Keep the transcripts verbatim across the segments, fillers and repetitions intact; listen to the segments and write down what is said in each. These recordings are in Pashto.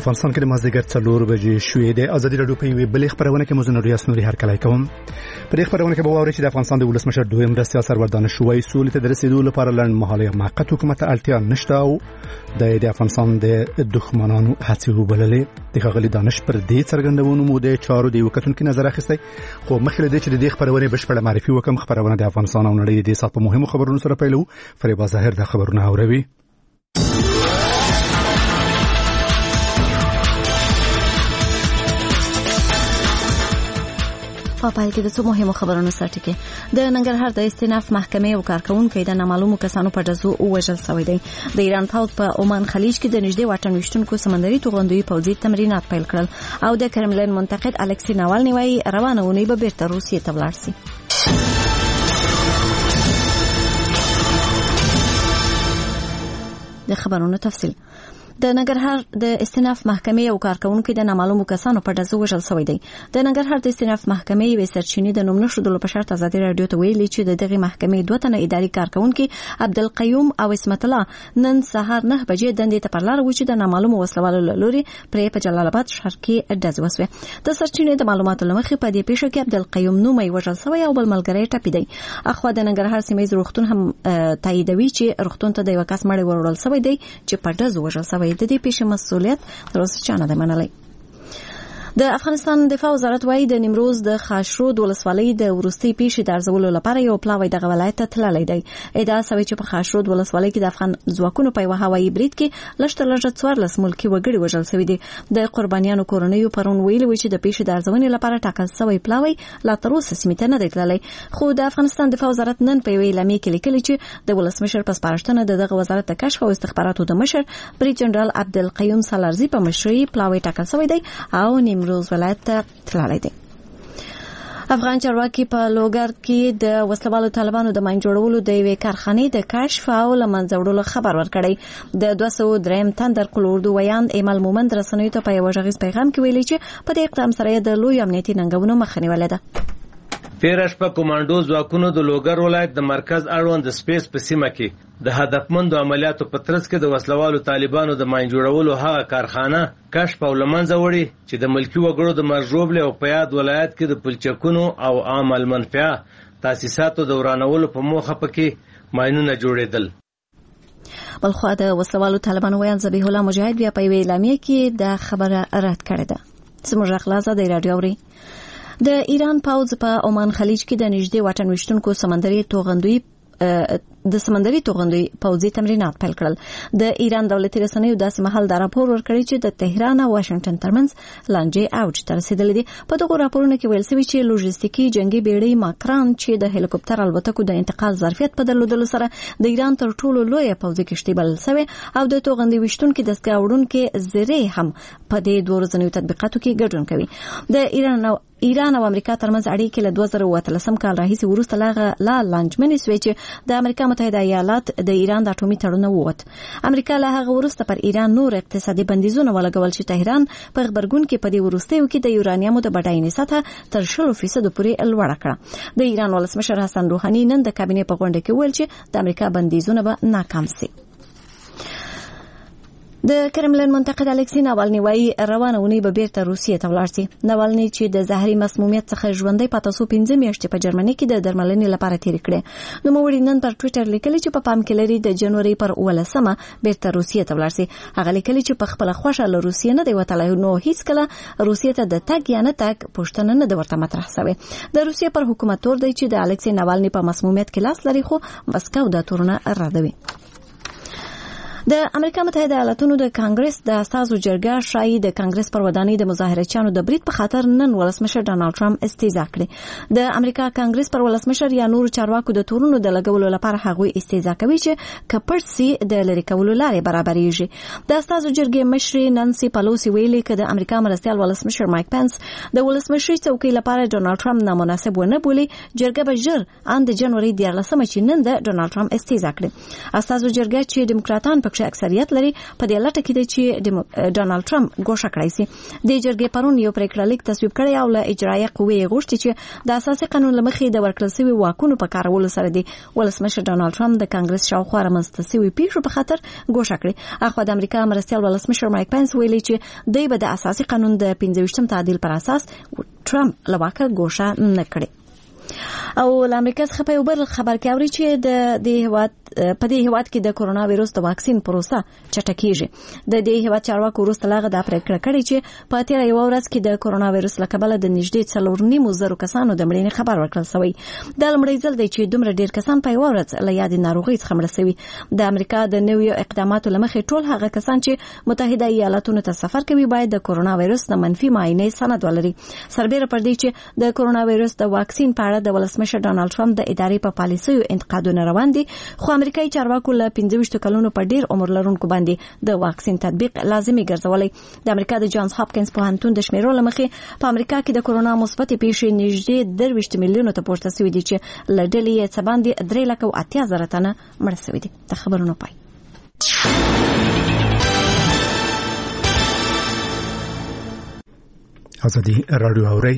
افغانستان کې د مازدیګر څلور بجې شوې د ازادي راډیو په یوې بلې خبرونه کې مزون ریاست نوري هر کله کوم په دې خبرونه کې به واوري چې د افغانستان د ولسمشر دویم مرستیال سرور دانش شوی سولې ته د رسیدو لپاره لړن مهاله موقت حکومت اړتیا نشته او د افغانستان د دښمنانو هڅې وبللې د خغلی دانش پر دې څرګندونو مو د چارو د وکټونکو نظر اخیستی خو مخکې د دې چې د دې خبرونه بشپړه معرفي وکم خبرونه د افغانستان او نړۍ د سات په مهمو خبرونو سره پیلو فریبا ظاهر د خبرونه اوروي. په پای کې د څو مهمو خبرونو سره ټکی د ننګرهار د استیناف محکمې او کارکونکو د نامعلومو کسانو په جزو وژل شوی دی. د ایران پوځ په عمان خلیج کې د نږدې واټن وشتونکو سمندري توغندوی پوځي تمرینات پیل کړل او د کرملین منتقد الکسی ناوالنی وايي روانه ونی به بیرته روسیې ته ولاړ شي. د خبرونو تفصیل د ننګرهار د استیناف محکمې او کارکونکو د نامعلومو کسانو په جزو وژل شوی دی. د ننګرهار د استیناف محکمې وې سرچینې د نوم نشودلو په شرط ازادي راډیو ته ویلي چې د دغه محکمې دوه تنه اداري کارکونکو عبدالقیوم او اسمت الله نن سهار نه بجې دندې ته پر لار و چې د نامعلومو وسلوالو لوري پرې په جلال آباد ښار کې ډز وسوه. د سرچینې د معلوماتو لمخې په دې پیښه کې عبدالقیوم نومي وژل شوی او بل ملګری ټپي دی. اخو د ننګرهار سیمه روغتون هم تاییدوي چې روغتون ته د یو کس مړی وروړل شوی دی چې په ډز وژل شوی دی. د دې پیښې مسؤلیت تروسه چانه ده منلای. د افغانستان دفاع وزارت وايي د نیمروز د خاشرود ولسوالۍ د ورستي پیښې د ارزولو لپاره یو پلاوی د ولایت ته تللی دی. ادعا شوی چې په خاشرود ولسوالۍ کې د افغان ځواکونو په یو هوایي برید کې لږ تر لږه څوارلس ملکي وګړي وژل شوي دي. د قربانیانو کورنیو پرون ویلي و چې د پیښې د ارزونې لپاره ټاکل شوی پلاوی لا تر اوسه سیمې ته نه دی تللی. خو د افغانستان دفاع وزارت نن په یوې اعلامیه کې لیکلي چې د ولسمشر په سپارښتنه د دغه وزارت د کشف او استخباراتو د مشر بریګ جنرال عبدالقیوم سالارزي په مشرۍ پلاوی ټاکل شوی دی او نیمروز ولایت ته تللی دی. افغان چارواکي په لوګر کې د وسلوالو طالبانو د ماین جوړولو د یوې کارخانې د کشف او لمنځه وړلو خبر ورکړی. د دوه سوه دریم تندر قلوردو ویاند ایمل مومند رسنیو ته په یو غږیز پیغام کې ویلي چې په دې اقدام سره د لوی امنیتي ننګونو مخه نیولې ده. تیره شپه کمانډو ځواکونو د لوګر ولایت د مرکز اړوند د سپیس په سیمه کې د هدفمندو عملیاتو په ترڅ کې د وسلوالو طالبانو د ماین جوړولو هغه کارخانه کشف او لمنځه وړي چې د ملکي وګړو د مرجوبلې او پیاد ولایت کې د پلچکونو او عام المنفعه تاسیساتو د ورانولو په موخه پکې ماینونه جوړېدل. بلخو د وسلوالو طالبانو ویان ذبیح الله مجاهد بیا په یوې اعلامیه کې د خبره رد کړې ده. زموږ اخلاص د رادیو اوري. د ایران پوځ په عمان خلیج کې د نږدې واټن وشتونکو سمندري توغندوی د سمندري توغندوی پوځي تمرینات پیل کړل. د ایران دولتي رسنیو داسې مهال دا راپور ورکړی چې د تهران او واشنگټن ترمنځ لانجې اوج ته رسیدلې دي. په دغه راپورونو کې ویل شوی چې لوجستیکي جنگي بیړۍ ماکران چې د هلیکوپټر الوتکو د انتقال ظرفیت په درلودلو سره د ایران تر ټولو لویه پوځي کشتۍ بلل شوې او د توغندي وشتونکو دستګاه وړونکو زری هم په دې دوه ورځنیو تطبیقاتو کې ګډون کوي. د ایران او ایران او امریکا ترمنځ اړیکې له دوه زره اووه اتلسم کال راهیسې وروسته لا لانجمنې شوې چې د امریکا متحده ایالات د ایران د اټومي تړون ووت. امریکا له هغه وروسته پر ایران نور اقتصادي بندیزونه ولګول چې تهران په خبرګون کې په دې وروستیو کې د یورانیمو د بډاینې سطح تر شلو فیصد پورې لوړه کړه. د ایران ولسمشر حسن روحاني نن د کابینې په غونډه کې ویل چې د امریکا بندیزونه به ناکام شي. د کرملین منتقد الکسی ناوالنی وايي روانه ونی به بیرته روسیې ته ولاړ شي. ناوالنی چې د زهري مسمومیت څخه ژوندۍ پاتې شو پنځه میاشتې په جرمني کې د درملنې لپاره تیر کړې. نو موږ نن پر ټوئیټر لیکلي چې په پام کې لري د جنوري پر اوولسمه بیرته روسیې ته ولاړ شي. هغه لیکلي چې په خپل خوښه له روسیې نه دی وتلی نو هیڅ کله روسیې ته د تګ یا نه تګ پوښتنه نه د ورته مطرح شوې. د روسیې پر حکومت تور دی چې د الکسی ناوالنی په مسمومیت کې لاس لري خو مسکو دا تورونه ردوي. د امریکا متحده ایالاتونو د کانګرس د استازو جرګه شایي د کانګرس پر ودانۍ د مظاهرچیانو د برید په خاطر نن ولسمشر ډانلډ ټرمپ استیزا کړې. د امریکا کانګرس پر ولسمشر یا نور چارواکو د تورونو د لګولو لپاره هغوی استیزا کوي چې کپړ سي د لری کولو لارې برابرېږي. د استازو جرګې مشر نانسي پالوسی ویلي چې د امریکا مرستیال ولسمشر مایک پنس د ولسمشرۍ څوکۍ لپاره ډانلډ ټرمپ نامناسب ونه بولي. جرګه به ژر ان د جنوري دیارلسمه چې نن د ډانلډ ټرمپ استیزا کړي. استازو جرګه چې ډیموکراتان پکې اکثریت لري په دې لټه کې دی چې ډونالد ټرمپ ګوښه کړی سي. د جرګې پرون یو پریکړه لیک تصویب کړی او له اجرایي قوې غوښتي چې د اساسي قانون لمخې د ورکړل شوی واکونو په کارولو سره دی ولسمشر ډونالد ټرمپ د کانګرس شاوخوا رامنځته شوی پیښو په خاطر ګوښه کړې. اخو د امریکا مرستیال ولسمشر مایک پنس ویلي چې دوی به د اساسي قانون د پنځه ویشتم تعدیل پر اساس ټرمپ لواکه ګوښه نه کړي. او د امریکا څخه په یو بل خبر کې اوري چې د دې هواد په دې هواد کې د کورونا وایروس د واکسین پروسه چټکیږي. د دې هواد چارواکو وروسته لاغه د پریکړه کړې چې په تیر یو ورځ کې د کورونا وایروس له کبله د نږدې څلور نیم زره کسانو د مړینې خبر ورکړل شوی. د لمړي ځل دی چې دومره ډیر کسان په یو ورځ له یادې ناروغۍ څخه مړ شوي. د امریکا د نویو اقداماتو لمخې ټول هغه کسان چې متحده ایالاتونو ته سفر کوي باید د کورونا وایروس د منفي معاینې سند ولري. سربېره پر دې چې د کورونا وایروس د واکسین په اړه د ولسمشر ډونالد ټرمپ د ادارې په پالیسیو انتقادونه روان دي، خو امریکایي چارواکو له پنځه ویشت کلونو په ډیر عمر لرونکو باندې د واکسین تطبیق لازمي ګرځولې. د امریکا د جانز هاپکینز پوهنتون د شمیرو لمخې په امریکا کې د کورونا مثبت پیښې نږدې درویشت میلیونو ته پورته شوې دي چې له ډلې یې څه باندې درې لک او اتیا زره تنه مړه شوي دي. د خبرونو پای. ازادي رادیو اوري.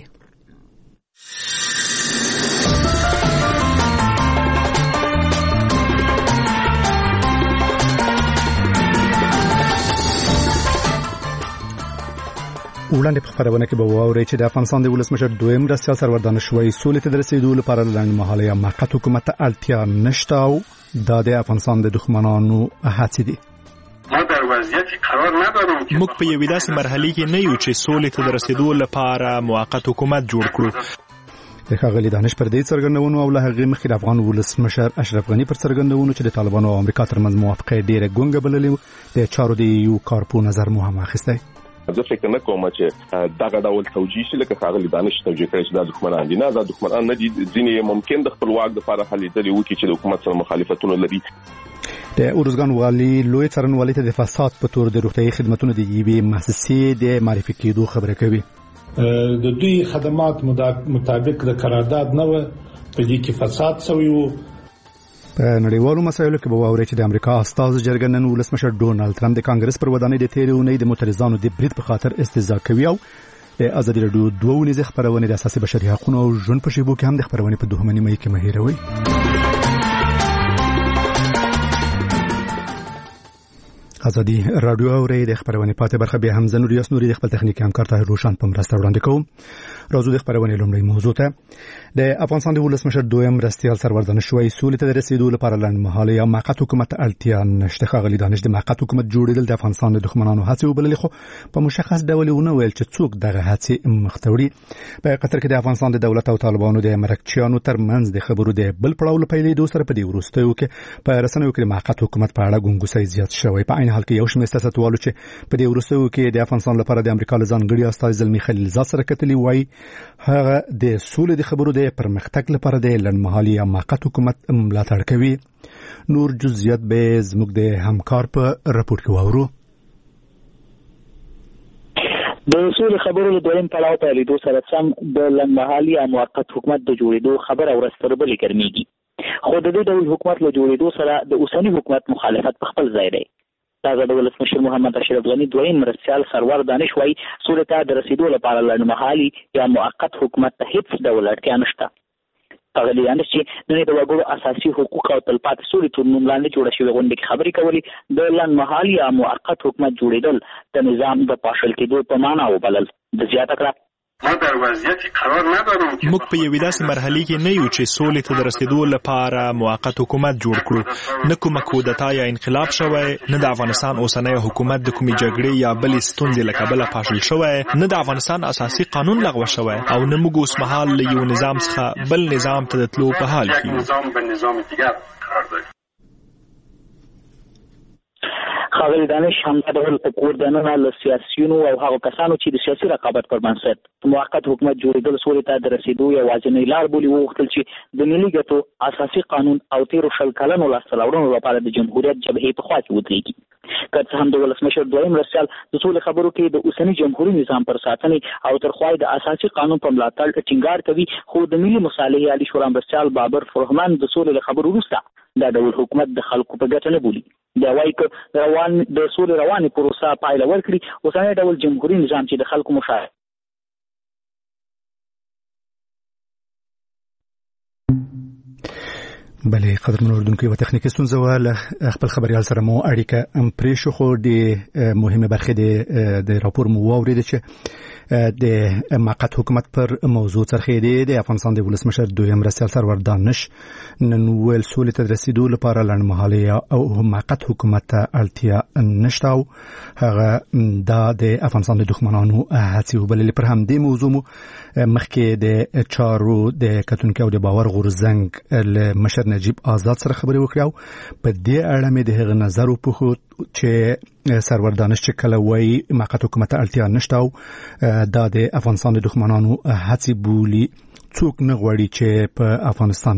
وړاندې په خبرونه کې به واوري چې د افغانستان د ولسمشر دویم مرستیال سرور دانشوي سولې ته د رسیدو لپاره لنډمهاله یا موقت حکومت ته اړتیا نشته او د افغانستان د دښمنانو هڅې دي. ما در وضعیتی قرار ندارم که موږ په یوې داسې مرحلې کې نه یو چې سولې ته د رسیدو لپاره موقت حکومت جوړ کړو. د ښاغلي دانش پر دې څرګندونو او له هغې مخکې د افغان ولسمشر اشرف غني پر څرګندونو چې د طالبانو او امریکا ترمنځ موافقه ډېره ګونګه بللې د چارو د یو کارپو نظر مو هم اخیستی. زه فکر نه کوم چې دغه ډول توجیه شي لکه ښاغلي دانش توجیه کړی چې دا دښمنان دي. نه، دا دښمنان نه دي. ځینې ممکن د خپل واک لپاره هلې ځلې وکړي چې د حکومت سره مخالفتونه لري. د اورزګان والي لوی څارنوالۍ ته د فساد په تور د روغتیايي خدماتو د یوې مؤسسې د معرفي کېدو خبره کوي. د دوی خدمات مطابق د قرارداد نه و، په دې کې فساد شوی و. په نړیوالو مسایلو کې به واوري چې د امریکا استازو جرګه نن ولسمشر ډونالد ټرمپ د کانګرس پر ودانۍ د تیرې اونۍ د معترضانو د برید په خاطر استهزاء کوي. او د ازادي رادیو دوه ونیزه خبرونه د اساسي بشري حقوقو او ژوند په شیبو کې هم د خبرونه په دوه نیمه کې مهیروي. ازادي رادیو اوري د خبرونه پاتې برخه به هم زنور یاس نوري د خپل تخنیکی همکار ته روشن په مرسته وړاندې کوم. راځو د خبرونه لومړی موضوع ته. د افغانستان د ولسمشر دویم مرستیال سرور دانشوي سولې ته د رسیدو لپاره لنډمهاله یا موقت حکومت ته اړتیا نشته. ښاغلي دانش د موقت حکومت جوړېدل د افغانستان د دښمنانو هڅې وبللې، خو په مشخص ډول ونه ویل چې څوک دغه هڅې مخ ته وړي. په قطر کې د افغانستان د دولت او طالبانو د مرکچیانو ترمنځ د خبرو د بل پړاو له پیلېدو سره په دې وروستیو کې په رسنیو کې موقت حکومت په اړه ګونګوسۍ زیات شوی. په عین حال کې یو شمېر سیاستوالو چې په دې وروستیو کې د افغانستان لپاره د امریکا له ځانګړي استازي زلمي خلیلزاد سره کتلي وایي هغه د سولې د خبرو د پرمختګ لپاره د لنډمهالي یا موقت حکومت ملاتړ کوي. نور جزئیات به زموږ د همکار په راپور کې واورو. د سولې خبرو له دویم پړاو په لیدو سره سم د لنډمهالي یا موقت حکومت د جوړېدو خبره ورستربلې ګرمېږي. خو د دې ډول حکومت له جوړېدو سره د اوسني حکومت مخالفت په خپل ځای دی. تازه د ولسمشر محمد اشرف غني دویم مرستیال سرور دانش وایي سولې ته د رسیدو لپاره لنډمهالي یا موقت حکومت ته هیڅ ډول اړتیا نشته. هغه دانش چې د وګړو اساسي حقوق او تلپاتې سولې تر نوم لاندې جوړه شوې غونډې کې خبرې کولې د لنډمهالي یا موقت حکومت جوړېدل د نظام د پاشل کېدو په معنا وبلل. د زیاته کړه ما در وضعیتی قرار ندارم که موږ په یوې داسې مرحلې کې نه یو چې سولې ته د رسیدو لپاره موقت حکومت جوړ کړو. نه کومه کودتا یا انقلاب شوی، نه د افغانستان اوسنی حکومت د کومې جګړې یا بلې ستونزې له کبله پاشل شوی، نه د افغانستان اساسي قانون لغوه شوی او نه موږ اوس مهال له یو نظام څخه بل نظام ته د تلو په حال کې یو. نظام به نظام دیگر قرار داریم. ښاغلي دانش همدا ډول په کور دننه له سیاسیونو او هغو کسانو چې د سیاسي رقابت پر بنسټ موقت حکومت جوړېدل سولې ته د رسیدو یوازینۍ لار بولي وغوښتل چې د ملي ګټو اساسي قانون او تیرو شل کلنو لاسته راوړنو لپاره د جمهوریت جبهې په خوا کې ودرېږي. که څه هم د ولسمشر دویم مرستیال د سولې خبرو کې د اوسني جمهوري نظام پر ساتنې او تر خوای د اساسي قانون په ملاتړ ټینګار کوي، خو د ملي مصالحې عالی شورا مرستیال بابر فرهمان د سولې خبرو وروسته دا ډول حکومت د خلکو په ګټه نه بولي. دا وايي چې روان د سولې رواني پروسه پایله ورکړي اوسنی ډول جمهوریت نظام چې د خلکو مشاهده بله قدر منوردونکو و تخنیکی ستونزه و له خپل خبريال سره مو اړیکه پرېښو خو د مهمه برخه د راپور مو واورید چې د موقت حکومت پر موضوع څرخېدې د افغانستان د ولسمشر دویم مرستیال سرور دانش نن ویل سولې ته رسیدو لپاره لنډمهاله او موقت حکومت ته اړتیا نشته او هغه دا د افغانستان د دښمنانو هڅې وبللې. پر همدې موضوع مو مخکې د چارو د کتونکو او د باور غورځنګ له مشر نجیب آزاد سره خبرې وکړو. په دې اړه مې د هغه نظر وپوښت چې سرور دانش چې کله وایي موقت حکومت ته اړتیا نشته او دا د افغانستان د دښمنانو هڅې بولي، څوک نه غواړي چې په افغانستان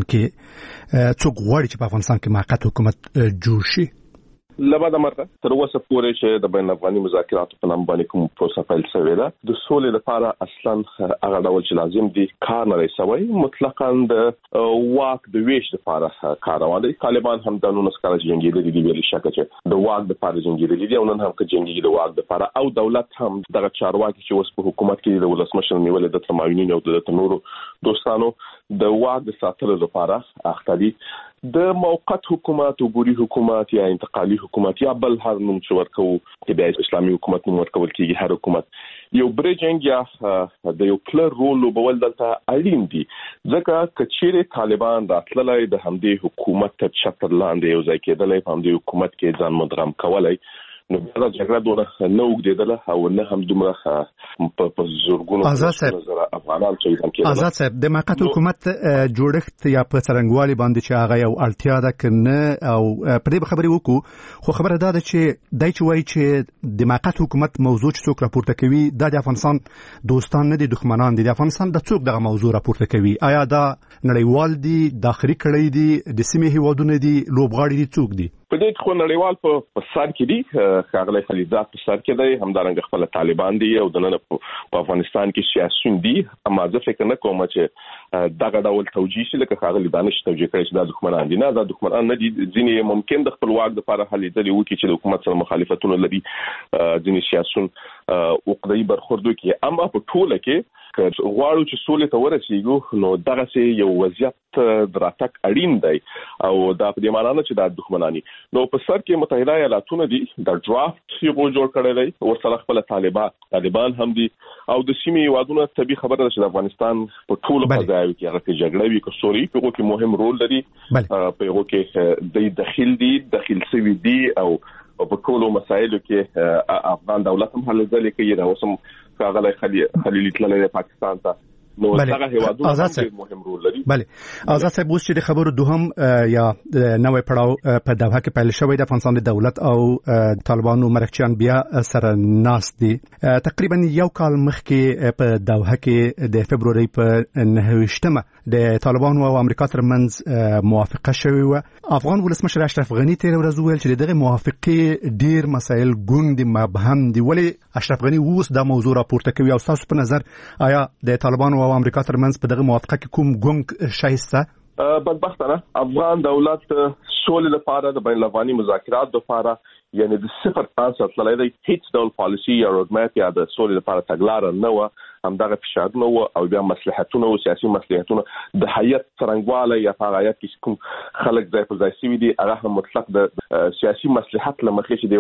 کې څوک غواړي چې په افغانستان کې موقت حکومت جوړ شي؟ لبدا مرته تر اوسه پورې چې د بین افغاني مذاکراتو په نام باندې کوم پروسه پیل شوې ده د سولې لپاره اصلا هغه ډول چې لازم دي کار نه رسوي، مطلقاً د واک د ویش لپاره کار روان دي. طالبان هم د نونس کال جنگیدلي دي ویل شکه چې د واک لپاره جنگیدلي دي او نن هم کې جنگي د واک لپاره او دولت هم دغه چارواکي چې اوس په حکومت کې د ولسمشر نیول د تماوینین او د نورو دوستانو د واک د ساتلو لپاره اخته دي. د موقت حکومت او ګوري حکومت یا انتقالي حکومت یا بل هر نوم چې ورکو چې د اسلامي حکومت نوم ورکول کېږي، هر حکومت یو بریجنګ یا د یو کلر رول لوبول دلته اړین دي، ځکه کچېره طالبان راتللای د همدې حکومت ته چتر لاندې یو ځای کېدلای، په همدې حکومت کې ځان مدغم کولای، نو دا جګړه دونه نه وګړېدله او نه هم دومره په زورګونو نظر افغانان چې هم کېدل. آزاد صاحب د موقت حکومت جوړښت یا په څرنګوالي باندې چې هغه یو اړتیا ده کنه او په دې خبرې وکړو، خو خبره دا ده چې دای چې وایي چې د موقت حکومت موضوع چې څوک راپورته کوي دا د افغانستان دوستان نه دي، دښمنان دي. د افغانستان د څوک دغه موضوع راپورته کوي؟ آیا دا نړیوال دي، داخلي کړي دي، د سیمې هیوادونه دي، لوبغاړي دي، څوک دي؟ په دې خو نړیوال په سر کې دي، ښاغلی خلیلزاد په سر کې دی، همدارنګه خپل طالبان دي او د نن په افغانستان کې سیاسيون دي. اما زه فکر نه کوم چې دغه ډول توجیه شي لکه ښاغلی دانش توجیه کوي چې دا دښمنان دي. نه، دا دښمنان نه دي. ځینې ممکن د خپل واک لپاره هلې ځلې وکړي چې د حکومت سره مخالفتونه لري، ځینې سیاسيون عقده‌ای برخورد وکړي. اما په ټوله کې غواړو چې سولې ته ورسېږو نو دغه سي یو وضعیت دراتک اړین دی او دا په دې معنی نه چې دا دښمنانی. نو په سر کې متحده ایالاتونه دي، دا ډرافټ یو جوړ کړی دی او سره خپل طالبان طالبان هم دي او د سیمې وادونه طبي خبره ده چې د افغانستان په ټولو فضایو کې هغه جګړه وی کو سوري په کې مهم رول لري، په هغه کې د داخل دي داخل سوي دي او په ټولو مسایلو کې افغان دولت هم هلې ځلې کوي. دا اوسم ښاغلی خلیل تللی پاکستان ته، نو دغه هیوادونه هم مهم رول لري. بله آزاد صاحب، اوس چې د خبرو دوهم یا نوې پړاو په دوحه کې پیل شوی د افغانستان د دولت او طالبانو مرکچیان بیا سره ناست دي. تقریبا یو کال مخکې په دوحه کې د فبروري په نهه د طالبانو او امریکا ترمنځ موافقه شوې و. افغان ولسمشر اشرف غنی تیر ورځ ویل چې دغه موافقه ډیر مسایل ګوند مبهم دي. ولې اشرف غنی اوس دا موضوع راپورته کوي او تاسو په نظر آیا د طالبانو او امریکا ترمنځ په دغه موافقه کې کوم ګونګ شایسته؟ بدبختانه افغان دولت سولې لپاره د بین الافغاني مذاکرات لپاره یعنی د صفر تاسو تللی دی، هیڅ ډول پالیسی یا روډماپ یا د سولې لپاره تګلاره نه و. همدغه فشارونه و او بیا مصلحتونه او سیاسي مصلحتونه د هیئت څرنګواله یا په هیئت کې کوم خلک ځای پر ځای سوي دي هغه هم مطلق د سیاسي مصلحت له مخې چې د یو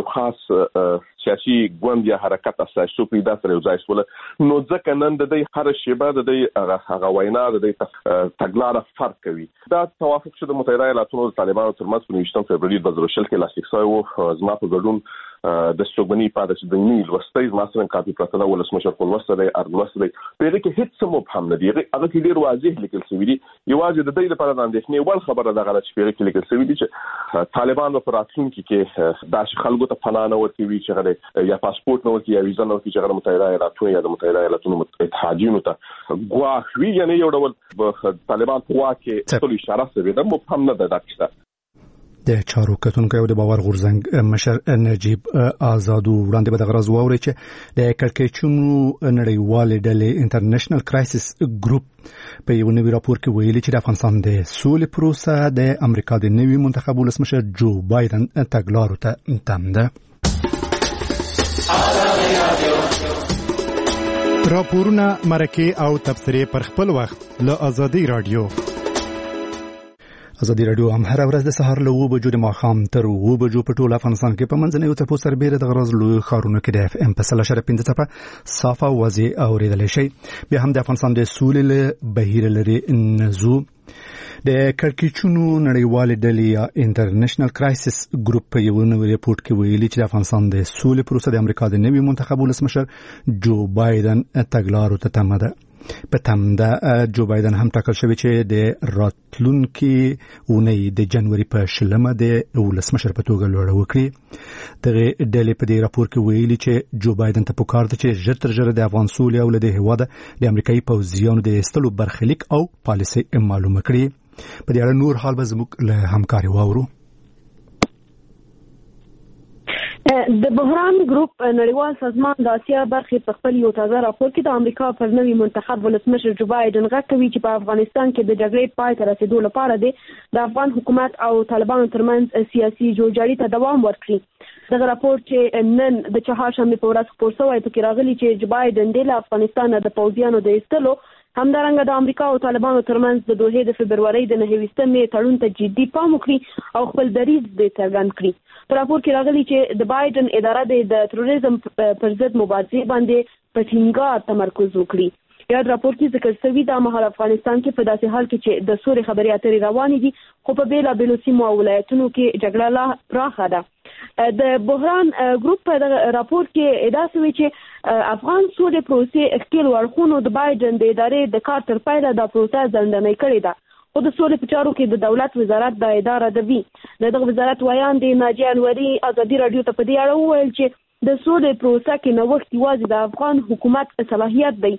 خاص سیاسي ګوند یا حرکت اساسي پیدا سره یو ځای شول. نو ځکه نن د دې هر شیبه د دې هغه وینا د دې تګلاره فرق کوي. دا توافق چې د متحده ایالاتونو د طالبانو ترمنځ په نوي فبروري دوه زره شل کې لاسلیک شوی و، زما په ګډون د سټوګنی په داسې د نیل وستای ما سره کاپی پرتله ولسمشر په وسره ارګلوسره په دې کې هیڅ سم مبهم نه دی. هغه کې ډیر واضح لیکل شوی دی، یوازې د دې لپاره د اندېښنې ول خبره ده غلط چې په کې لیکل شوی دی چې طالبان په راتلونکي کې داسې خلکو ته پناه نه ورکوي چې غره یا پاسپورت نه ورکوي یا ویزا نه ورکوي چې غره متحده ایالاتونو یا د متحده ایالاتونو اتحادیو ته ګواښ وی، یعنی یو ډول طالبان په واکه ټول اشاره شوی ده، مبهم نه ده. دا د چارو کتونکو او د باور غورځنګ مشر نجیب آزاد وړاندې به د غرض واوري چې د کړکېچونو نړیوال ډلې انټرنیشنل کرایسس ګروپ په یو نوي راپور کې ویلي چې د افغانستان د سولې پروسه د امریکا د نوي منتخب ولسمشر جو بایدن تګلارو ته تم ده. راپورونه مرکه او تبصرې پر خپل وخت له ازادي رادیو. ازادي رادیو هم هر ورځ د سهار له اوه بجو د ماښام تر اوه بجو په ټول افغانستان کې په منځنیو ټاپو سربېره د غرض لوی ښارونو کې د اف ام په سل اشاره پنځه ټپه صافه واضح اورېدلی شي. بیا هم د افغانستان د سولې له بهیر لري نزو د کړکېچونو نړیوال ډلې یا انټرنیشنل کرایسس ګروپ په یو نوي ریپورت کې ویلي چې د افغانستان د سولې پروسه د امریکا د نوي منتخب ولسمشر جو بایدن تګلارو ته تمه ده. په تمده جو بایدن هم ټاکل شوی چې د راتلونکي اونۍ د جنوري په شلمه د ولسمشر په توګه لوړه وکړي. دغه ډلې په دې راپور کې ویلي چې جو بایدن ته پکار ده چې ژر تر ژره د افغان سولې او له هېواده د امریکایي پوځیانو د ایستلو برخلیک او پالیسي معلومه کړي. په دې اړه نور حال به زموږ له همکاري واورو. د بحران ګروپ نړیوال سازمان د اسیا برخې په خپل یو تازه راپور کې د امریکا پر نوي منتخب ولسمشر جو بایدن غږ کوي چې په افغانستان کې د جګړې پای ته رسیدو لپاره د افغان حکومت او طالبانو ترمنځ سیاسي جوړجاړي ته دوام ورکړي. دغه راپور چې نن د چهارشنبې په ورځ خپور شوی پکې راغلي چې جو بایدن د افغانستان د پوځیانو د ایستلو همدارنګه د امریکا او طالبانو ترمنځ د دوحې د فبرورۍ د نهه ویشتمې تړون ته جدي پام وکړي او خپل دریځ دې څرګند کړي. په راپور کې راغلي چې د بایدن اداره د تروریزم پر ضد مبارزې باندې په ټینګار تمرکز وکړي. یاد راپور کې ذکر شوی د مهال افغانستان کې په داسې حال کې چې د سولې خبرې اترې روانې دي خو په بیلابېلو سیمو او ولایتونو کې جګړه لا پراخه ده. د بحران ګروپ په راپور کې ادعا شوې چې افغان سولې پروسې ښکېلو اړخونو د بایدن د ادارې د کار تر پایله دا پروسه ځنډنۍ کړې ده. خو د سولې په چارو کې د دولت وزارت د اداره دوي د دغه وزارت ویان د ناجیه انوري ازادي رادیو ته په دې اړه وویل چې د سولې پروسه کې نوښت یوازې د افغان حکومت صلاحیت دی.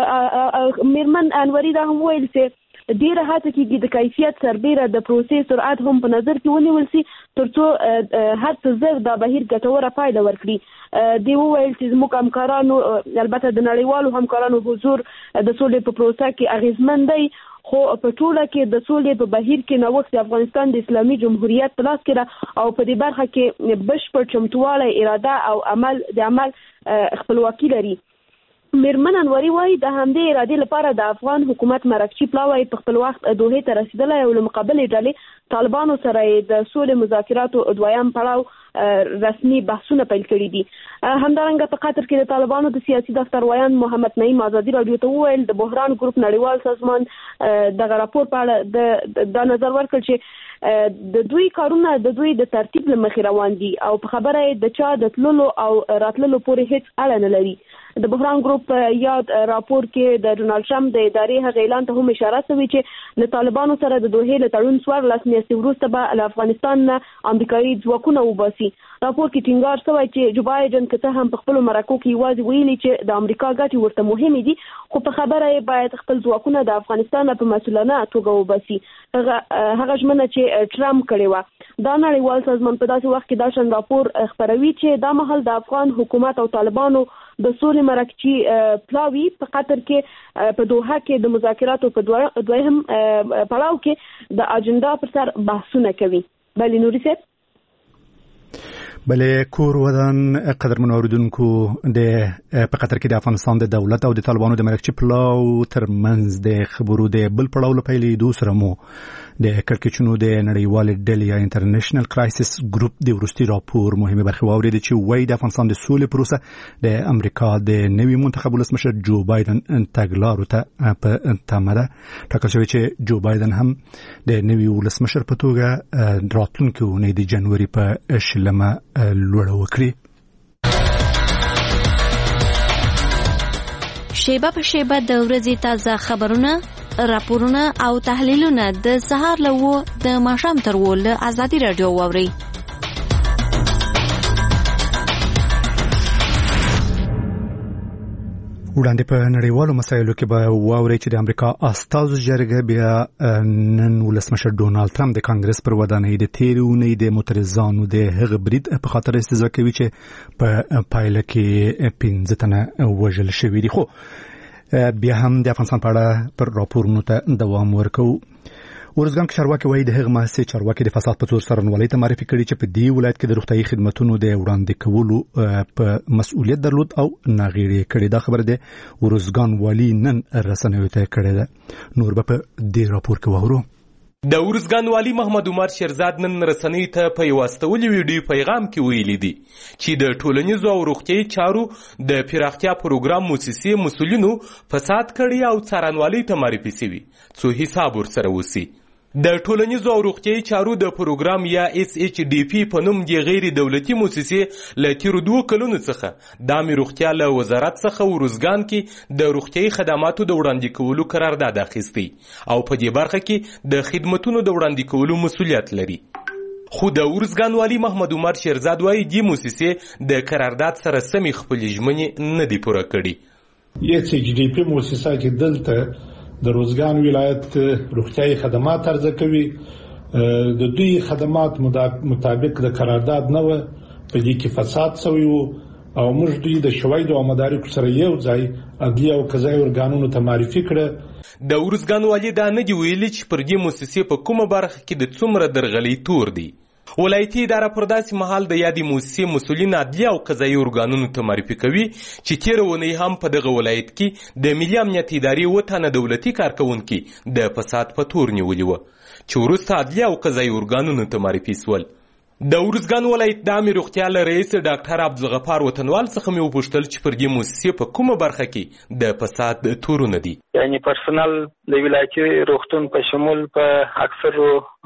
میرمن انوري دا هم ویل چې ډیره هڅه کېږي د کیفیت سربیره د پروسې سرعت هم په نظر کې ونیول شي ترڅو هر څه زر دا بهیر ګټوره پایله ورکړي. دی وویل چې زموږ همکارانو البته د نړیوالو همکارانو حضور د سولې په پروسه کې اغیزمن دی خو په ټوله کې د سولې په بهیر کې نوښت د افغانستان د اسلامي جمهوریت په لاس کې ده او په دې برخه کې بشپړ چمتووالی اراده او عمل د عمل خپلواکي لري. میرمن انوري وایي د همدې ارادې لپاره د افغان حکومت مرکچی پلاوی په خپل وخت دوحې ته رسیدلی او له مقابلې ډلې طالبانو سره د سولې مذاکراتو دویم پړاو رسمي بحثونه پیل کړي دي. همدارنګه په قطر کې د طالبانو د سیاسي دفتر ویان محمد نعیم ازادي رادیو ته وویل د بحران ګروپ نړیوال سازمان دغه راپور په اړه د نظر ورکړ چې د دوی کارونه د دوی د ترتیب له مخې روان دي او په خبره د چا د تللو او راتللو پورې هیڅ اړه نه لري. د بحران ګروپ یاد راپور کې د ډونالد ټرمپ د ادارې هغه اعلان ته هم اشاره شوې چې له طالبانو سره د دوحې له تړون څوارلس میاشتې وروسته به له افغانستان نه امریکایي ځواکونه وباسي. راپور کې ټینګار شوی چې جو بایدن که څه هم په خپلو مرکو کې یوازې ویلي چې د امریکا ګټې ورته مهمې دي خو په خبره یې باید خپل ځواکونه د افغانستان په مسؤلانه توګه وباسي. هغه ژمنه چې ټرمپ کړې وه. دا نړیوال سازمان په داسې وخت کې دا شان راپور خپروي چې دا مهال د افغان حکومت او طالبانو د سولې مرکچی پلاوی په قطر کې په دوحه کې د مذاکراتو په دویم پړاو کې د اجنډا پر سر بحثونه کوي. بلې نوري صاحب بلې کور ودان قدرمن اوریدونکو د په قطر کې د افغانستان د دولت او د طالبانو د مرکچی پلاو ترمنځ د خبرو د بل پړاو لپاره د سره مو د کړکېچونو د نړیوال ډلې یا انټرنیشنل کرایسس ګروپ د ورستي راپور مهمه برخه واورید چې وایي د افغانستان د سولې پروسه د امریکا د نوي منتخب ولسمشر جو بایدن تګلارو ته په تمه ده. ټاکل شوی چې جو بایدن هم د نوي ولسمشر په توګه راتلونکي اونۍ د جنوري په شلمه لوړه وکړي. شیبه په شیبه د ورځې تازه خبرونه، راپورونه او تحلیلونه د سهار له وو د ماښام تر وو له ازادي رادیو واوري. وړاندې په نړیوالو مسایلو کې به واوري چې د امریکا استازو جرګه بیا نن ولسمشر ډونالد ټرمپ د کانګرس پر ودانۍ د تیرې اونۍ د معترضانو د هغه برید په خاطر استهزاء کوي چې په پایله کې پنځه تنه وژل شوي دي. خو بیا هم د افغانستان په اړه پر راپورونو ته دوام ورکوو. ورزګان کې چارواکي وایي د هغه مؤسسې چارواکي د فساد په تور څارنوالۍ ته معرفي کړي چې په دې ولایت کې د روغتیايي خدماتو د وړاندې کولو په مسؤلیت درلود او ناغېړي کړي. دا خبره ده ورزګان والی نن رسنیو ته کړې ده. نور به په دې راپور کې وورو. د ورزګان والی محمد عمر شیرزاد نن رسنۍ ته په یو استولي ویډیو پیغام کې ویلي دي چې د ټولنیزو او روغتیايي چارو د پراختیا پروګرام مؤسسې مسؤلینو فساد کړي او څارنوالۍ ته معرفي شوي څو حساب ورسره وسی. د ټولنیزو او روغتیايي چارو د پروګرام یا اس ایچ ډي پی په نوم د غیر دولتي مؤسسې له تیرو دوه کلونو څخه د عامه روغتیا له وزارت څخه ورزګان کې د روغتیايي خدماتو د وړاندې کولو قرارداد اخیستی او په دې برخه کې د خدماتو د وړاندې کولو مسؤلیت لري. خو د ورزګان والی محمد عمر شیرزاد وايي د مؤسسې د قرارداد سره سمې خپلې ژمنې نه دي پوره کړي. اس ایچ ډي پی مؤسسه کې دلته د روزګان ولایت روغتیايي خدمات ارزه کوي. د دوی خدمات مطابق د قرارداد نه و په دې کې فساد شوی او موږ دوی د شواهد او مدارکو سره یو ځای عدلیه او قضایي ارګانونو ته معرفي کړه. د ورزګان والی دا نه دی ویلي چې پر دې مؤسسې په کومه برخه کې د څومره درغلي تور دی. ولایتي اداره پر داسې مهال د یادې مؤسسې مسؤلین عدلیه او قضایي ارګانونو ته معرفي کوي چې تېره اونۍ هم په دغه ولایت کې د ملي امنیت ادارې اووه تنه دولتي کارکوونکي د فساد په تور نیولي وه چې وروسته عدلیه او قضایي ارګانونو ته معرفي سول. د ورزګان ولایت د عامې روغتیا له رئیس ډاکټر عبدالغفار وطنوال څخه مې وپوښتل چې پر دې مؤسسې په کومه برخه کې د فساد تورونه دي. یعنی پرسنل د ولایتي روغتون په شمول په اکثرو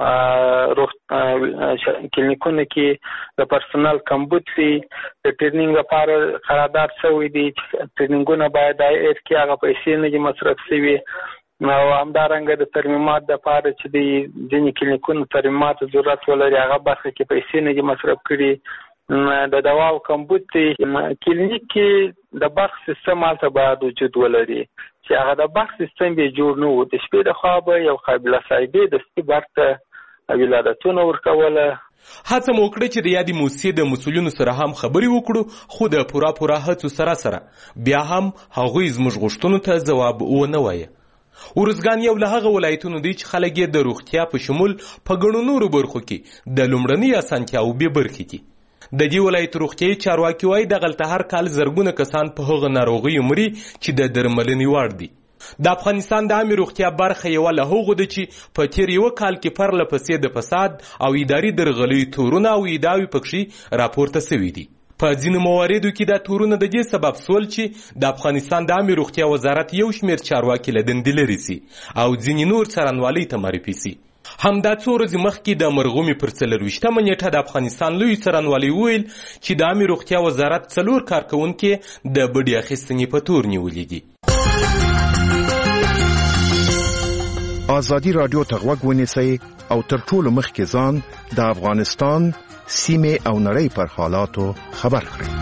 کلینیکونو کې د پرسنل کمبود وي. د ټریننګ لپاره قرارداد شوی دی چې ټریننګونه باید د ایف کې هغه پیسې نه دي مصرف شوي او همدارنګه د ترمیمات لپاره چې د ځینې کلینیکونو ترمیمات ضرورت ولري هغه برخه کې پیسې نه دي مصرف کړي. د دوا او کمبود کلینیک کې د برق سیستم هلته باید وجود ولري چې هغه د برق سیستم به جوړ نه و. د شپې د خوا به یو قابله صاحبې د سپي برق ته ولادتونه ورکوله. هڅه مو وکړه چې د یادې مؤسسې د مسؤلینو سره هم خبرې وکړو خو د پوره پوره هڅو سره سره بیا هم هغوی زموږ غوښتنو ته ځواب ونه وایه. ورزګان یو له هغه ولایتونو دی چې خلک یې د روغتیا په شمول په ګڼو نورو برخو کې د لومړنۍ اسانتیاوو بې برخې دي. د دې ولایت روغتیايي چارواکي وایي دغلته هر کال زرګونه کسان په هغه ناروغیو مري چې د درملنې وړ دي. د افغانستان د عامې روغتیا برخه یوه له هغو ده چې په تیر یوه کال کې پرله پسې د فساد او اداري درغلیو تورونه او ادعاوې پکښې راپورته شوي دي. په ځینو مواردو کې دا تورونه د دې سبب سول چې د افغانستان د عامې روغتیا وزارت یو شمېر چارواکي له دندې لرې سي او ځینې نور څارنوالۍ ته معرفي سي. همدا څو ورځې مخکې د مرغومې پر څلرویشتمه نیټه د افغانستان لوی څارنوالۍ وویل چې د عامې روغتیا وزارت څلور کارکوونکي د بډې اخیستنې په تور نیولي دي. ازادي راډیو ته غوږ ونیسئ او تر ټولو مخکې ځان د افغانستان سیمه او نړۍ پر حالاتو خبر کړئ.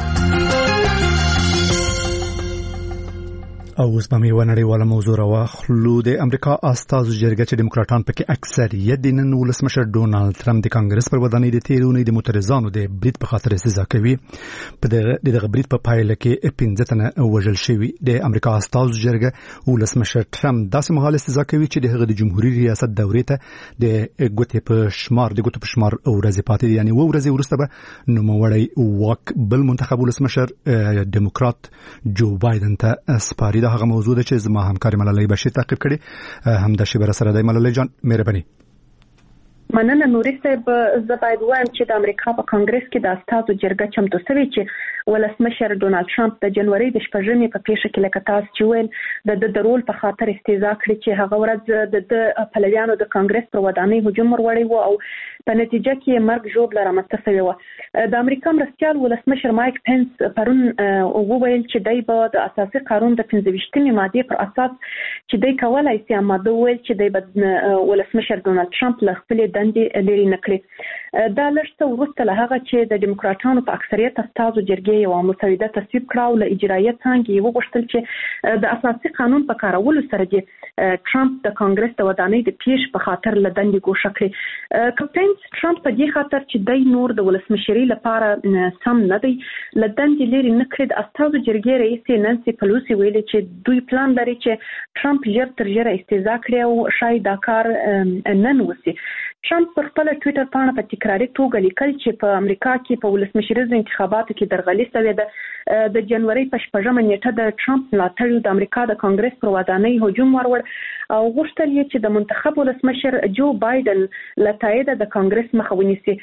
او اوس به مې ونړیواله موضوع راواخلو. د امریکا استازو جرګه چې ډیموکراټان پکې اکثریت دي نن ولسمشر ډونالد ټرمپ د کانګرس پر ودانۍ د تېرې اونۍ د معترضانو د برید په خاطر استهزاء کوي. په دغه برید په پایله کې پنځه تنه وژل شوي. د امریکا استازو جرګه ولسمشر ټرمپ داسې مهال استهزاء کوي چې د هغه د جمهوریت ریاست دورې ته د ګوتې په شمار د ګوتو په شمار ورځې پاتې دي. یعنی اووه ورځې وروسته به نوموړی واک بل منتخب ولسمشر ډیموکرات جو بایدن ته سپاري. دا هغه موضوع ده چې زما همکار ملالۍ بشیر تعقیب کړي. همدا شی سره دی. ملالۍ جان مهرباني. مننه نوري صاحب. زه باید وایم چې د امریکا په کانګرس کې د استازو جرګه چمتو شوې چې ولسمشر ډونالد ټرمپ د جنوري د شپږمې په پیښه کې لکه تاسو چې ویل د د رول په خاطر استهزاء کړې چې هغه ورځ د پلویانو د کانګرس پر ودانۍ هجوم وروړی و او په نتیجه کې مرګ ژوبله رامنځته شوې وه. د امریکا مرستیال ولسمشر مایک پنس پرون وویل چې دی به د اساسي قانون د پنځه ویشتمې مادې پر اساس چې دی کولای شي ماده وویل چې دی به ولسمشر ډونالد ټرمپ له خپلې دندې لري نکړي. دا لږ وروسته له هغه چې د دیموکراتانو په اکثریت استازو جرګې یو مسوده تصویب کړه او له اجرایه څنګه وغوښتل چې د اساسي قانون په کارولو سره د ټرمپ د کانګرس د ودانۍ د پیش په خاطر له دندې ګوښه کړې. کپټن ټرمپ په دې خاطر چې د نور د ولسمشرۍ لپاره سم نه دی له دندې لري نکړي. د استازو جرګې رئیس نانسي پلوسی ویلي چې دوی پلان لري چې ټرمپ ژر تر ژره استعفا کړي او شاید دا کار نن وسی. ټرمپ پر خپل ټوئیټر باندې په تکراري توګه لیکل چې په امریکا کې په ولسمشریزو انتخاباتو کې درغلي شوې ده. د جنوري په شپږمه نیټه د ټرمپ ملاتړو د امریکا د کانګرس پر ودانۍ هجوم وروړ او غوښتل یې چې د منتخب ولسمشر جو بایدن له تایید د کانګرس مخه ونیسي.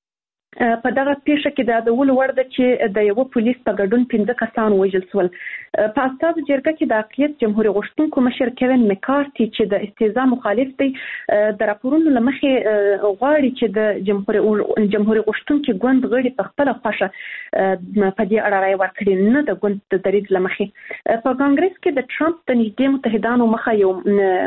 په دغه پیښه کې د ادول وړ د چې د یو پولیس په ګډون پنځه کسان وژل شول. په استازو جرګه کې د اقلیت جمهوریت غوښتونکو مشر کوین مکارتي چې د استعفا مخالف دی د راپورونو لمخې غواړي چې د جمهوریت جمهوریت غوښتونکو ګوند غړي په خپل خوښه په دې اړه راي ورکړي نه د ګوند د دریځ لمخې. په کانګرس کې د ټرمپ د نږدې متحدانو مخه یو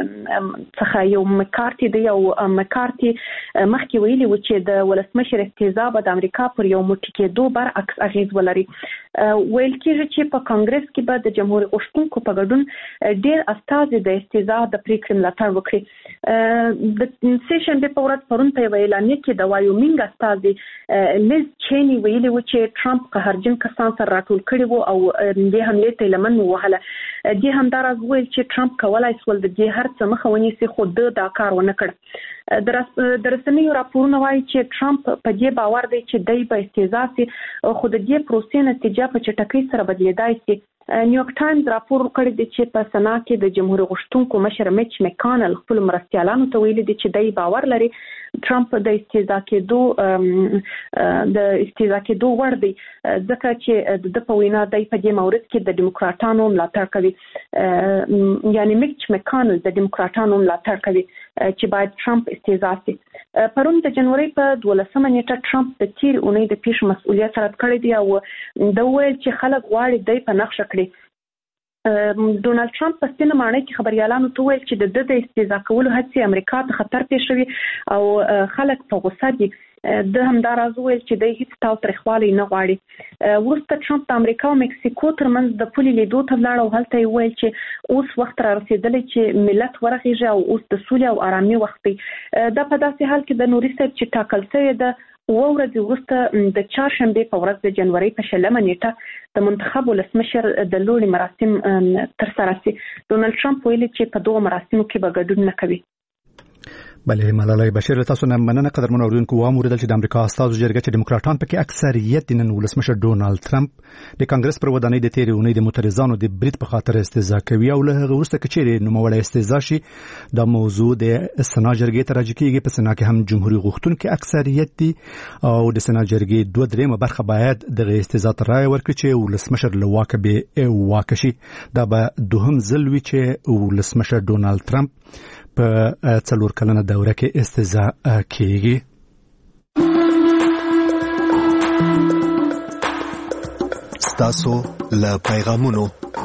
څخه یو مکارتي دی او مکارتي مخکې ویلي و چې د ولسمشر استعفا د امریکا پر یو موټی کېدو برعکس اغیز ولري. ویل کېږي چې په کانګرس کې به د جمهوریت غوښتونکو په ګډون ډېر استازي د استعفا د پریکړې ملاتړ وکړي. د سیشن په ورځ پرون په اعلامیه کې د وایومینګ استازي لیز چینی ویلي و چې ټرمپ قهرجن کسان سره راټول کړي وو او د حملې ته لمن وهله. د همدارس ویل چې ټرمپ کولای شول د دې هر څه مخه ونیسي خو د دا کار ونه کړ. د رسنیو راپورونه وایي چې ټرمپ په دې باور دی چې دای په استعفا سي خو د دې پروسې نتیجه په چټکۍ سره بدلیدای شي. نیویورک ټایمز راپور کړی دی چې په سنا کې د جمهوریت غوښتونکو مشر میچ مکانل خپل مرستیالانو ته ویلي دی چې دای باور لري ټرمپ د استعفا کېدو د استعفا کېدو وړ دی ځکه چې د په وینا دای په دې مورد کې د دیموکراتانو ملاتړ کوي. یعنی میچ مکانل د دیموکراتانو ملاتړ کوي چې باید ټرمپ استعفا شي. پرون د جنوري په دولسمه نیټه ټرمپ د تیر اونۍ د پیش مسؤلیت رد کړی دی او د ویل چې خلک غواړي دای په نقشه کړي. ډونالد ټرمپ په سپینه ماڼۍ کې خبريالانو ته ویل چې د د استعفا کولو هڅې امریکا ته خطر پېښوي او خلک په غوسه دي. د همدارز ویل چې د هیڅ تاو ترخوالي نه غواړي. ورسته ټرمپ د امریکا او مکسیکو ترمنځ د پولې لیدو ته لاړ او هلته یې ویل چې اوس وخت را رسیدلی چې ملت ورغېږي او اوس د سولې او آرامۍ وخت دی. دا په داسې حال کې د نوري صاحب چې ټاکل شوی ده اوه ورځې وروسته د چهارشنبې په ورځ د جنوري په شلمه نیټه د منتخب ولسمشر د لوړې مراسم ترسره شي. ډونالد ټرمپ ویلي چې په دغو مراسمو کې به ګډون نه کوي. بله ملالۍ بشیر تاسو نه مننه قدرمن اوریدونکو. واموریدل چې د امریکا استازو جرګه چې دیموکراتان پکې اکثریت نن ولسمشر ډونالد ټرمپ د کانګرس پر ودانۍ د تیرې اونۍ د معترضانو د بریټ په خاطر استعفا کوي او له هغه وروسته کچېرې نوموړی استعفا شي د موضوع د سنا جرګې ته راجع کیږي. په سنا کې هم جمهوریت غوښتونکي اکثریت دي او د سنا جرګې دوه درېمه برخه باید د استعفا ته رائے ورکړي چې ولسمشر له واکه به واکه شي. دا به دوهم ځل وي چې ولسمشر ډونالد ټرمپ په څلور کلنه دوره کې استعفا کیږي. ستاسو له پیغامونو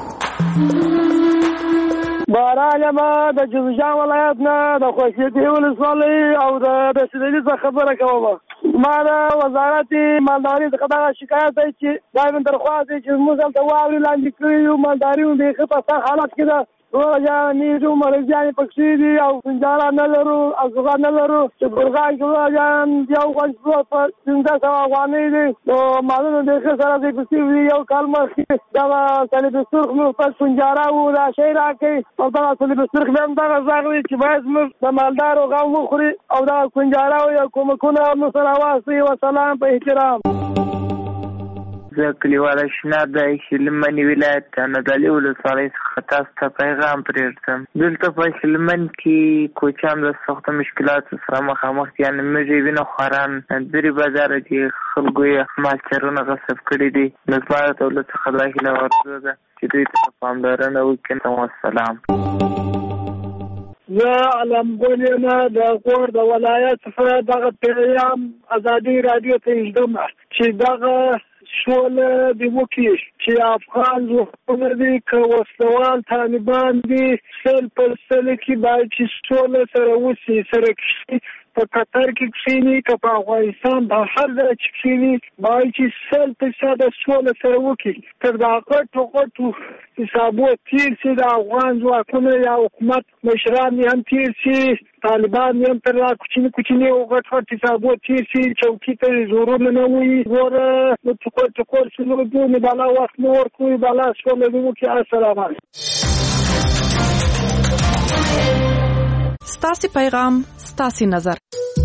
باران ما د جوزجان ولایت نه د خوشیتي ولسوالۍ او د رسیدلي څخه خبره کوم. ما د وزارت مالداري څخه دا شکایت دی چې دا من درخواست دی چې موږ دلته واورې لاندې کړي یو مالداري د ښه په سخت حالت کې ده. روزه نیزو مرزیانې پکې دي او پنجاره نه لرو ازغا نه لرو چې برغان کې روزه یو غوښتو په څنګه سوا افغانۍ دي نو مالونه د ښه سره دي پکې یو کال مخکې دا صلیب سرخ مو په پنجاره و دا شی راکې او دا صلیب سرخ هم دا ځاغلي چې باید موږ د مالدارو غو مخوري او دا پنجاره او کومکونه مو سره واسي و سلام په احترام. زه کلیواله شناب د هلمند ولایت نادعلي ولسوالۍ څخه تاسو ته پیغام پرېږدم. دلته په هلمند کې کوچیان له سختو مشکلاتو سره مخامخ دي. یعنې مېږې وینه خواران درې بازاره دي، خلکو یې مالچرونه غصب کړي دي. نو زما د دولت څخه دا هیله ورته ده چې دوی ته پاملرنه وکړي. والسلام. زه علمګل یم د کور د ولایت څخه دغه پیغام ازادي رادیو ته ږدم چې دغه سوله دی وکړي چې افغان ځواکونه دي که وسلوال طالبان دي سل پر سل کې باید چې سوله سره وسي سره کښي په قطر کې کښېني که په افغانستان په هر ځای چې کښېني باید چې سل فیصده سوله سره وکړي تر دا غټو غټو حسابو تیر شي د افغان ځواکونه یا حکومت مشران یې هم تیر شي طالبان یې هم تر دا کوچني کوچني او غټ غټ حسابو تیر شي چوکي ته زورونه نه وي ګوره نو ټکور ټکور شنو دونې بالا وخت نه ورکوي بالا سوله دې وکړي. السلام علیکم. ستاسي پیغام ستاسي نظر.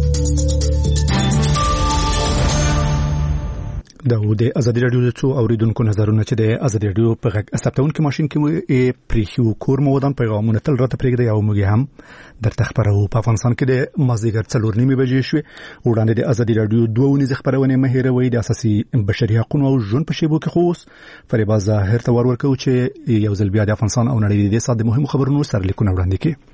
دا د ازادي رادیو د څو اوریدونکو نظرونه چې د ازادي رادیو په غږ ثبتونکو ماشين کې مو پریخو کور مو ودان پیغامونه تل راته پرېږدي او موږ هم درته خبرو. په افغانستان کې د مازدیګر څلور نیمې بجې شوې. وړاندې د ازادي رادیو دوه ونیزه خبرونه مهیروي د اساسي بشري حقوقو او ژوند په شیبو کې خوص فریبا ظاهر ته ورکو چې یو ځل بیا د افغانستان او نړۍ د ساده مهمو خبرونو سره لیکونه وړاندې کړي.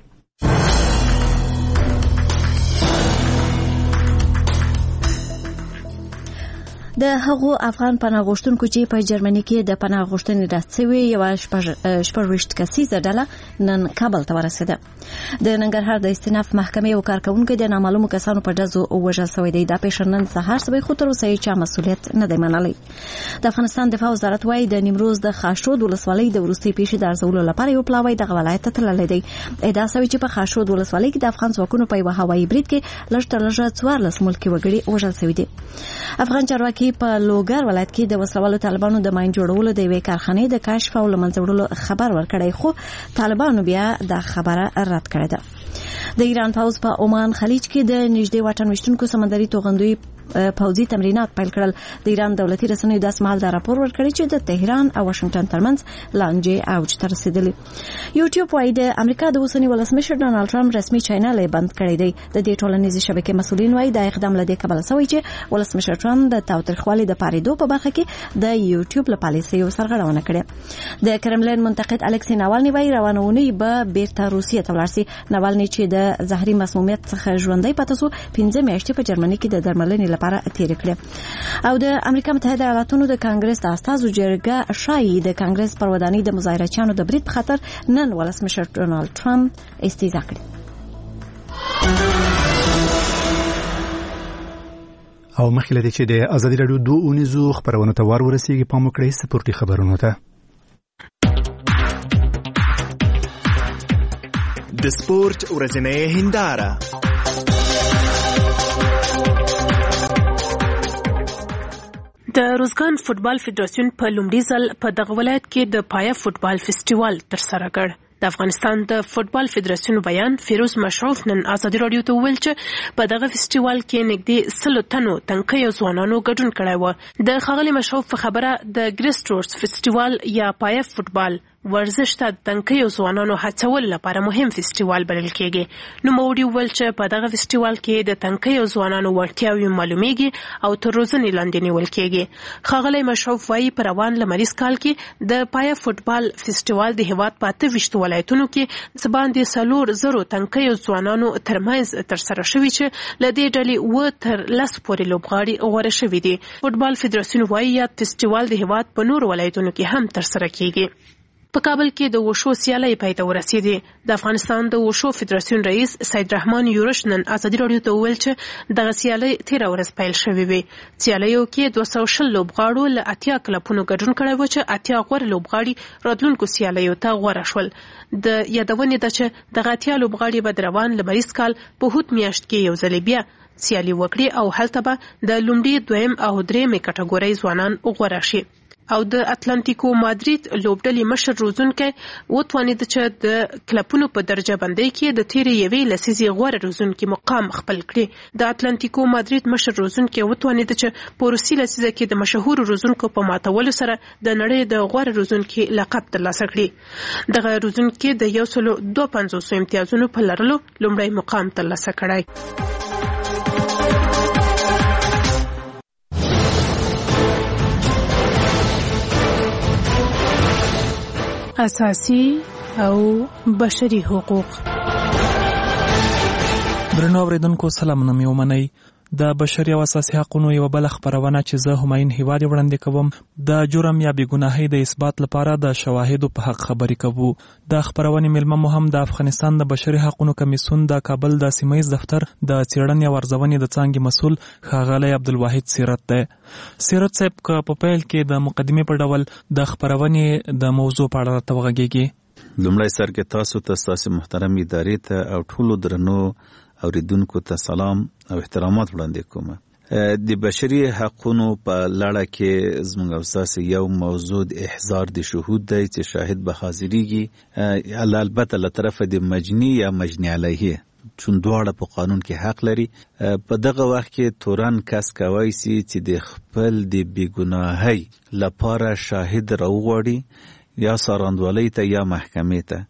د هغو افغان پناه غوښتونکو چې په جرمني کې د پناه غوښتنې راتسوي یو شپږ کسیزه ډله نن کابل ته ورسېده. د ننګرهار د استیناف محکمې او کارکونکو د نامعلومو کسانو په ډزو وژل شوی دی. دا پیښه نن سهار سوی خو تر اوسه یې چا مسؤلیت نه دی منلی. د افغانستان دفاع وزارت وايي د نیمروز د خاشود ولسوالۍ د وروستي پیښې د ارزولو لپاره یو پلاوی دغه ولایت ته تللی دی. ادعا شوی چې په خاشود ولسوالۍ کې د افغان ځواکونو په یوه هوایي برید کې لږ تر لږه څوارلس ملکي وګړي وژل شوي دي. افغان چارواکي په لوګر ولایت کې د وسلوالو طالبانو د ماین جوړولو د یوې کارخانې د کشف او لمنځه وړلو خبر ورکړی خو طالبانو بیا دا خبره رد کړې ده. د ایران پوځ په عمان خلیج کې د نږدې واټن وشتونکو سمندري توغندوی پوځي تمرینات پیل کړل. د ایران دولتي رسنیو داس مهال دا راپور ورکړی چې د تهران او واشنگټن ترمنځ لانجې اوج ته رسیدلې. یوټیوب وايي د امریکا د اوسني ولسمشر ډانلډ ټرمپ رسمي چینل یې بند کړی دی. د دې ټولنیزې شبکې مسؤلین وايي دا اقدام له دې کبله شوی چې ولسمشر ټرمپ د تاوتریخوالي د پاریدو په برخه کې د یوټیوب له پالیسیو سرغړونه کړې. د کرملین منتقد الکسی ناوالني وايي روانونی به بیرته روسیې ته ولاړ شي. ناوالني چې د زهري مسمومیت څخه ژوندۍ پاتې شو پنځه میاشتې په جرمني کې د درملنې لپاره تیر کړ. او د امریکا متحده ایالاتونو د کانګرس د استازو جرګه شایي د کانګرس پر ودانۍ د مظاهرچیانو د برید په خاطر نن ولسمشر ډونالد ټرمپ استیزا کړي. او مخکې لدې چې د ازادي رادیو دوه اونیزو خبرونه ته ور ورسیږي پام وکړئ سپورتي خبرونه ته. د سپورت ورځنۍ هنداره. د روزګان فوتبال فدراسیون په لومړي ځل په دغه ولایت کې د پایا فوتبال فیسټیوال ترسره کړ. د افغانستان د فوتبال فدراسیون بیان فیروز مشروف نن ازادي رادیو ته وویل چې په دغه فیسټیوال کې نږدې سلو تنو تنکیو ځوانانو ګډون کړی و. د ښاغلي مشروف په خبره د ګریسټورس فیسټیوال یا پایا فوتبال ورزش ته تنکیو ځوانانو هڅول لپاره مهم فیسټیوال بلل کېږي. نو موړي وویل چې په دغه فیسټیوال کې د تنکیو ځوانانو وړتیاوې معلومیږي او تر روزنې لاندې نیول کېږي. ښاغلی مشروف وايي په روان لمریز کال کې د پایا فوتبال فیسټیوال د هیواد په اته ویشتو ولایتونو کې څه باندې څلور زرو تنکیو ځوانانو ترمنځ ترسره شوي چې له دې ډلې اووه تر لس پورې لوبغاړي غوره شوي دي. فوتبال فدراسیون وايي یاد فیسټیوال د هیواد په نورو ولایتونو کې هم ترسره کېږي. په کابل کې د وشو سیالۍ پای ته ورسېدې. د افغانستان د وشو فدراسیون رئیس سید رحمان یورش نن ازادي رادیو ته وویل چې دغه سیالۍ تېره ورځ پیل شوې وې. سیالیو کې دوه سوه شل لوبغاړو له اتیا کلبونو ګډون کړی و چې اتیا غوره لوبغاړي راتلونکو سیالیو ته غوره شول. د یادونې ده چې دغه اتیا لوبغاړي به د روان لمریز کال په هوت میاشت کې یو ځل بیا سیالي وکړي او هلته به د لومړي دویم او درېیمې کټګورۍ ځوانان غوره شي. او د اتلانتیکو مادرید لوبډلې مشر روزونکی وتوانید چې د کلبونو په درجه بندۍ کې د تیرې یوې لسیزې غوره روزونکي مقام خپل کړي. د اتلانتیکو مادرید مشر روزونکی وتوانید چې په روسي لسیزه کې د مشهور روزونکو په ماتولو سره د نړۍ د غوره روزونکي لقب ترلاسه کړي. دغه روزونکي د یو سلو دوه پنځوسو امتیازونو په لرلو لومړی مقام ترلاسه کړی. اساسي او بشري حقوق. درنو اوریدونکو سلامونه مې ومنئ. د بشري او اساسي حقوقو یو بل خبرونه چې زه هماین هیواد وړاندې کوم د جرم یا بېګناهۍ د اثبات لپاره د شواهدو په حق خبرې کوو. د خبرونې ملمه مو هم د افغانستان د بشري حقوقو کمیسیون د کابل د سیمه‌ییز دفتر د څېړنې او ارزونې د څانګې مسؤل ښاغلی عبدالواحد سیرت دی. سیرت صاحب که په پیل کې د مقدمې په ډول د خبرونې د موضوع په اړه راته وغږیږي. لومړی سر کې تاسو ته ستاسو محترم ادارې ته او ټولو درنو اوریدونکو ته سلام او احترامات وړاندې کوم. د بشري حقوقو په لړ کې زموږ او تاسو یو موضوع د احضار د شهود دی چې شاهد به حاضرېږي، البته له طرفه د مجني یا مجني علیه چون دواړه په قانون کې حق لري. په دغه وخت کې تورن کس کوي چې د خپل د بېګناهۍ لپاره شاهد راوغواړي یا سارندوالۍ ته یا محکمې ته.